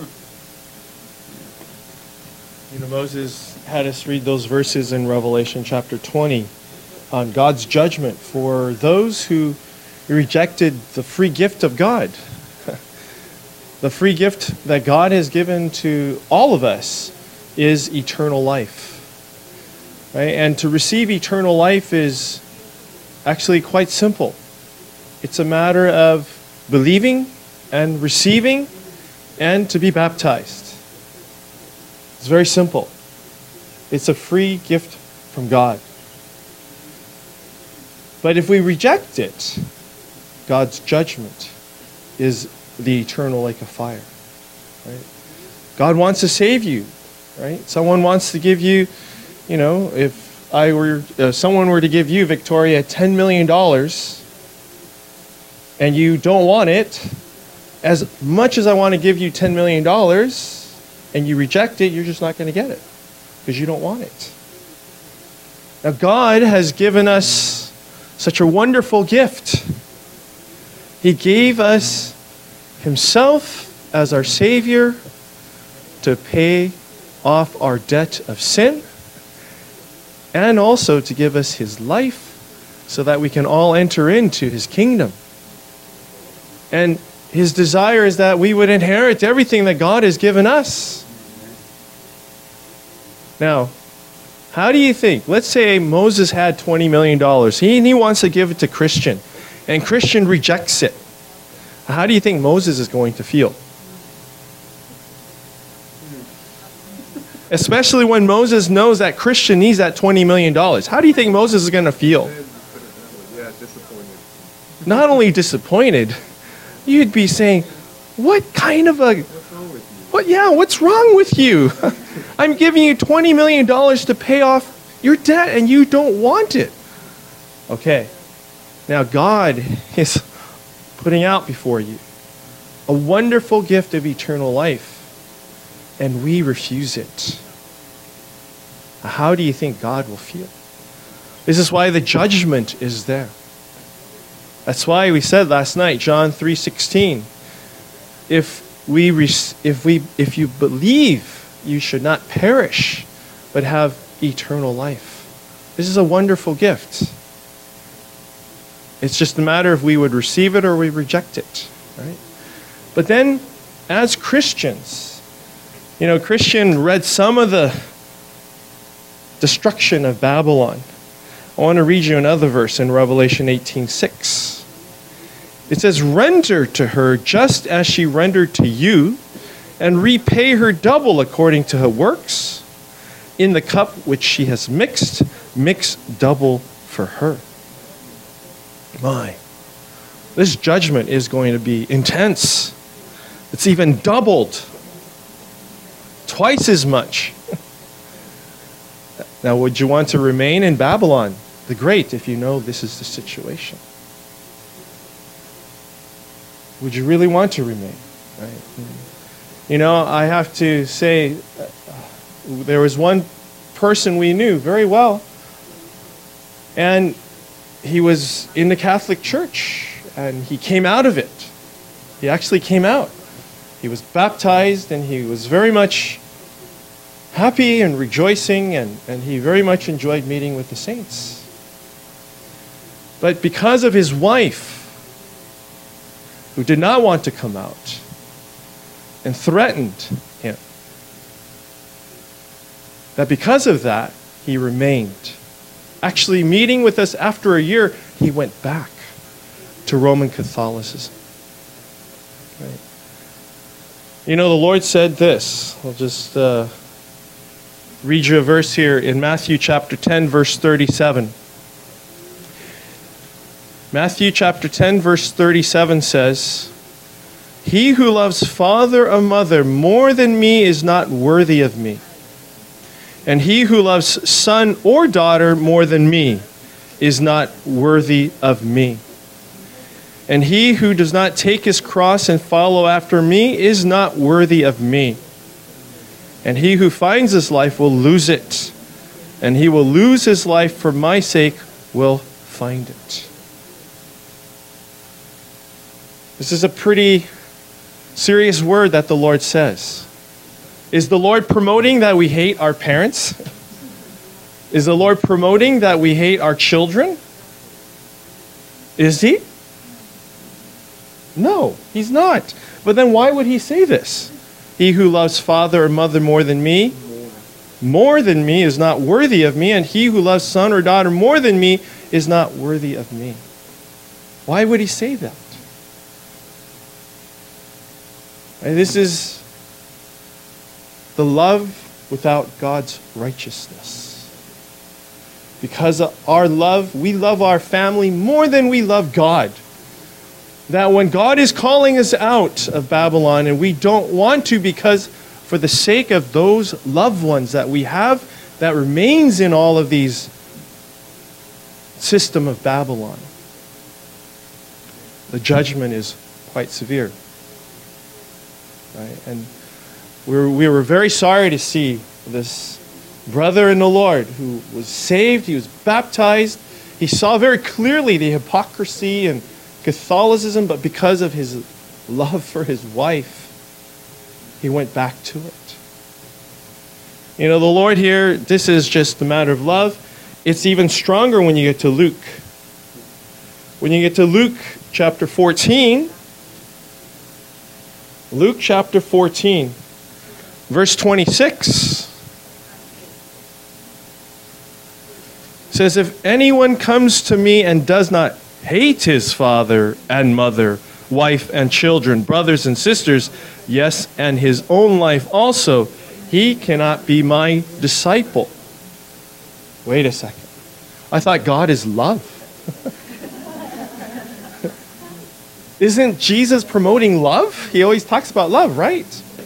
B: You know, Moses had us read those verses in Revelation chapter twenty on God's judgment for those who rejected the free gift of God. The free gift that God has given to all of us is eternal life. Right? And to receive eternal life is actually quite simple. It's a matter of believing and receiving and to be baptized. It's very simple. It's a free gift from God. But if we reject it, God's judgment is the eternal lake of fire. Right? God wants to save you. Right? Someone wants to give you, you know, if I were, uh, someone were to give you, Victoria, ten million dollars, and you don't want it, as much as I want to give you ten million dollars, and you reject it, you're just not going to get it, because you don't want it. Now, God has given us such a wonderful gift. He gave us himself as our Savior to pay off our debt of sin, and also to give us his life so that we can all enter into his kingdom. And his desire is that we would inherit everything that God has given us. Now, how do you think? Let's say Moses had twenty million dollars. He, he wants to give it to Christian, and Christian rejects it. How do you think Moses is going to feel? Especially when Moses knows that Christian needs that twenty million dollars. How do you think Moses is going to feel?
C: Yeah, disappointed.
B: Not only disappointed, you'd be saying, what kind of a...
C: What's wrong with you?
B: What? Yeah, what's wrong with you? I'm giving you twenty million dollars to pay off your debt and you don't want it. Okay. Now God is putting out before you a wonderful gift of eternal life, and we refuse it. How do you think God will feel? This is why the judgment is there. That's why we said last night, John three sixteen, if we if we if you believe, you should not perish, but have eternal life. This is a wonderful gift. It's just a matter if we would receive it or we reject it, right? But then, as Christians, you know, Christian read some of the destruction of Babylon. I want to read you another verse in Revelation eighteen six. It says, "Render to her just as she rendered to you, and repay her double according to her works. In the cup which she has mixed, mix double for her." My, this judgment is going to be intense. It's even doubled. Twice as much. Now, would you want to remain in Babylon the Great if you know this is the situation? Would you really want to remain? Right? You know, I have to say, uh, there was one person we knew very well, and he was in the Catholic Church, and he came out of it. He actually came out. He was baptized, and he was very much happy and rejoicing, and, and he very much enjoyed meeting with the saints. But because of his wife, who did not want to come out and threatened him, that because of that, he remained. Actually, meeting with us after a year, he went back to Roman Catholicism. Right? You know, the Lord said this. I'll just uh, read you a verse here in Matthew chapter ten, verse thirty-seven. Matthew chapter ten, verse thirty-seven says, "He who loves father or mother more than me is not worthy of me. And he who loves son or daughter more than me is not worthy of me. And he who does not take his cross and follow after me is not worthy of me. And he who finds his life will lose it. And he will lose his life for my sake will find it." This is a pretty serious word that the Lord says. Is the Lord promoting that we hate our parents? Is the Lord promoting that we hate our children? Is he? No, he's not. But then why would he say this? He who loves father or mother more than me, more than me is not worthy of me, and he who loves son or daughter more than me is not worthy of me. Why would he say that? And this is the love without God's righteousness. Because of our love, we love our family more than we love God. That when God is calling us out of Babylon and we don't want to because for the sake of those loved ones that we have that remains in all of these system of Babylon, the judgment is quite severe. Right? And we were, we were very sorry to see this brother in the Lord who was saved, he was baptized, he saw very clearly the hypocrisy and Catholicism, but because of his love for his wife, he went back to it. You know, the Lord here, this is just a matter of love. It's even stronger when you get to Luke. When you get to Luke chapter fourteen, Luke chapter fourteen, verse twenty-six. Says, "If anyone comes to me and does not hate his father and mother, wife and children, brothers and sisters, yes, and his own life also, he cannot be my disciple. Wait a second. I thought God is love. Isn't Jesus promoting love? He always talks about love, right?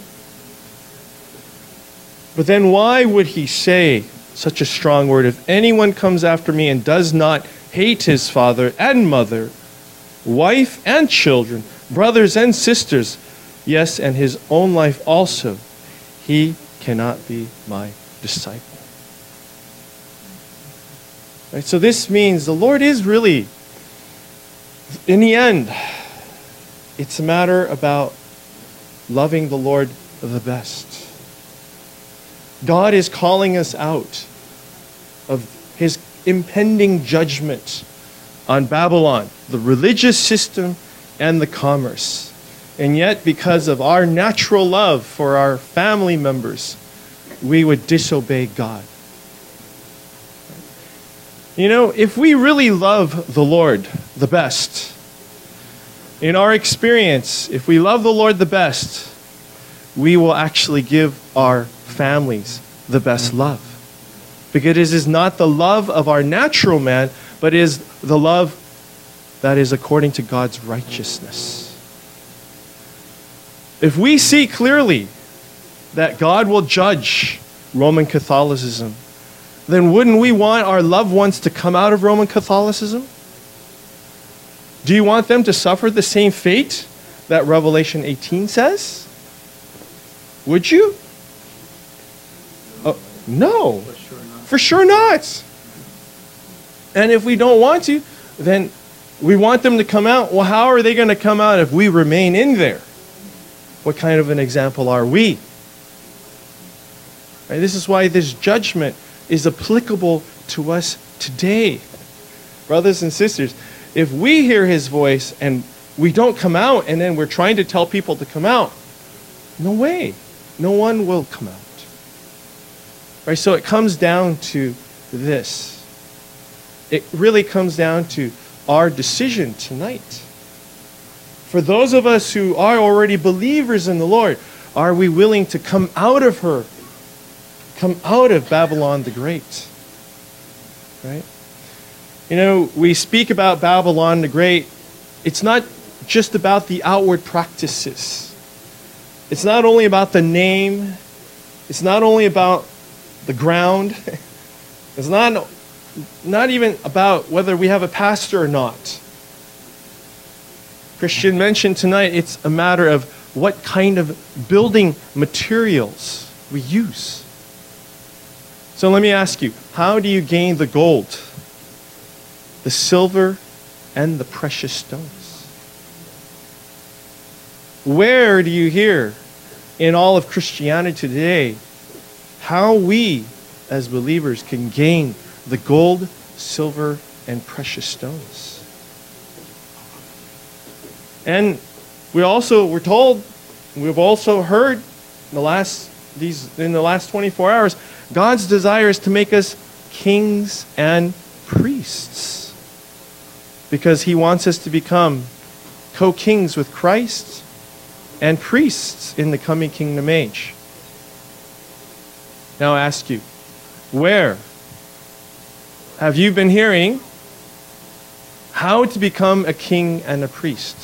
B: But then why would he say such a strong word? If anyone comes after me and does not hate his father and mother, wife and children, brothers and sisters, yes, and his own life also, he cannot be my disciple. Right? So this means the Lord is really, in the end, it's a matter about loving the Lord the best. God is calling us out of his impending judgment on Babylon, the religious system and the commerce. And yet, because of our natural love for our family members, we would disobey God. You know, if we really love the Lord the best, in our experience, if we love the Lord the best, we will actually give our families the best love. Because it is not the love of our natural man, but is the love that is according to God's righteousness. If we see clearly that God will judge Roman Catholicism, then wouldn't we want our loved ones to come out of Roman Catholicism? Do you want them to suffer the same fate that Revelation eighteen says? Would you? Oh, no.
D: For sure not.
B: For sure not. And if we don't want to, then we want them to come out. Well, how are they going to come out if we remain in there? What kind of an example are we? Right, this is why this judgment is applicable to us today. Brothers and sisters, if we hear his voice and we don't come out and then we're trying to tell people to come out, no way. No one will come out. Right, so it comes down to this. It really comes down to our decision tonight. For those of us who are already believers in the Lord, are we willing to come out of her? Come out of Babylon the Great? Right? You know, we speak about Babylon the Great. It's not just about the outward practices. It's not only about the name. It's not only about the ground. It's not, not even about whether we have a pastor or not. Christian mentioned tonight, it's a matter of what kind of building materials we use. So let me ask you, how do you gain the gold, the silver, and the precious stones? Where do you hear in all of Christianity today how we as believers can gain the gold, silver, and precious stones? And we also we're told, we've also heard in the last these in the last twenty-four hours, God's desire is to make us kings and priests. Because he wants us to become co-kings with Christ and priests in the coming kingdom age. Now I ask you, where have you been hearing how to become a king and a priest?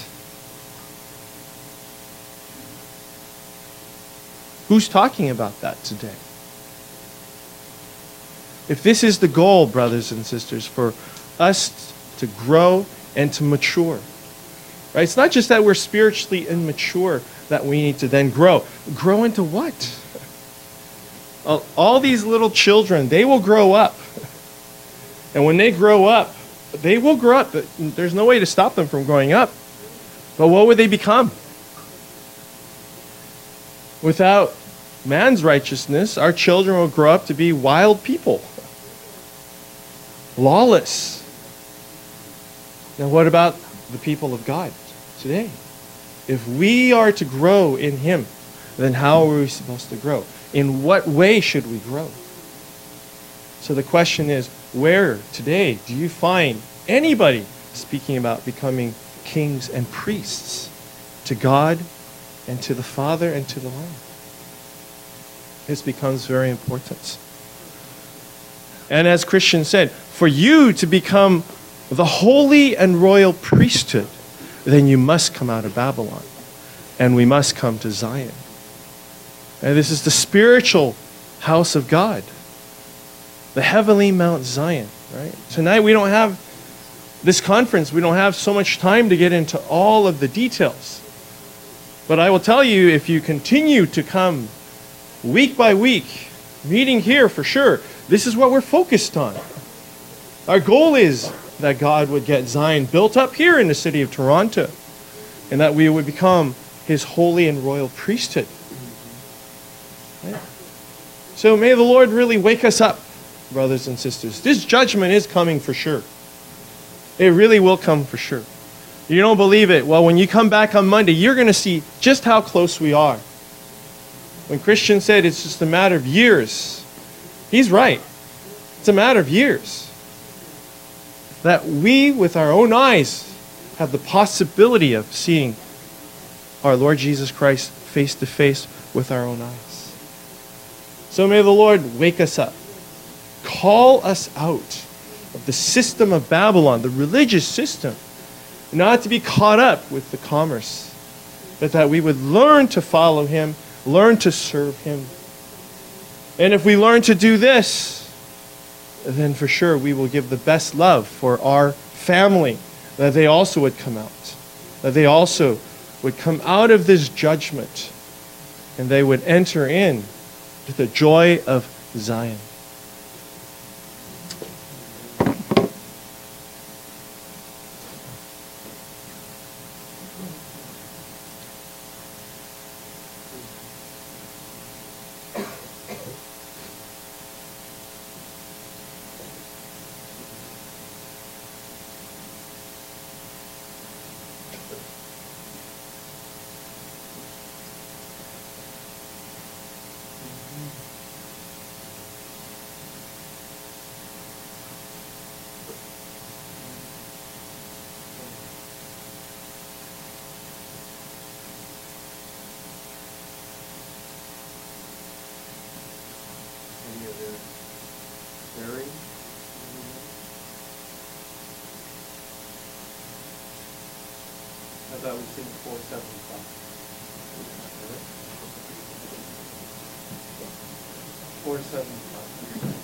B: Who's talking about that today? If this is the goal, brothers and sisters, for us to grow and to mature, right? It's not just that we're spiritually immature that we need to then grow. Grow into what? All these little children, they will grow up. And when they grow up, they will grow up. There's no way to stop them from growing up. But what would they become? Without man's righteousness, our children will grow up to be wild people. Lawless. Now what about the people of God today? If we are to grow in him, then how are we supposed to grow? In what way should we grow? So the question is, where today do you find anybody speaking about becoming kings and priests to God and to the Father and to the Lamb? This becomes very important. And as Christian said, for you to become the holy and royal priesthood, then you must come out of Babylon. And we must come to Zion. And this is the spiritual house of God. The heavenly Mount Zion, right? Tonight we don't have this conference, we don't have so much time to get into all of the details. But I will tell you, if you continue to come week by week, meeting here for sure, this is what we're focused on. Our goal is that God would get Zion built up here in the city of Toronto, and that we would become his holy and royal priesthood. Right? So may the Lord really wake us up, brothers and sisters. This judgment is coming for sure. It really will come for sure. You don't believe it? Well, when you come back on Monday, you're going to see just how close we are. When Christian said it's just a matter of years, he's right. It's a matter of years. That we, with our own eyes, have the possibility of seeing our Lord Jesus Christ face to face with our own eyes. So may the Lord wake us up. Call us out of the system of Babylon, the religious system, not to be caught up with the commerce, but that we would learn to follow him, learn to serve him. And if we learn to do this, then for sure we will give the best love for our family, that they also would come out, that they also would come out of this judgment, and they would enter in to the joy of Zion. I thought we sing four seventy-five. four seventy-five.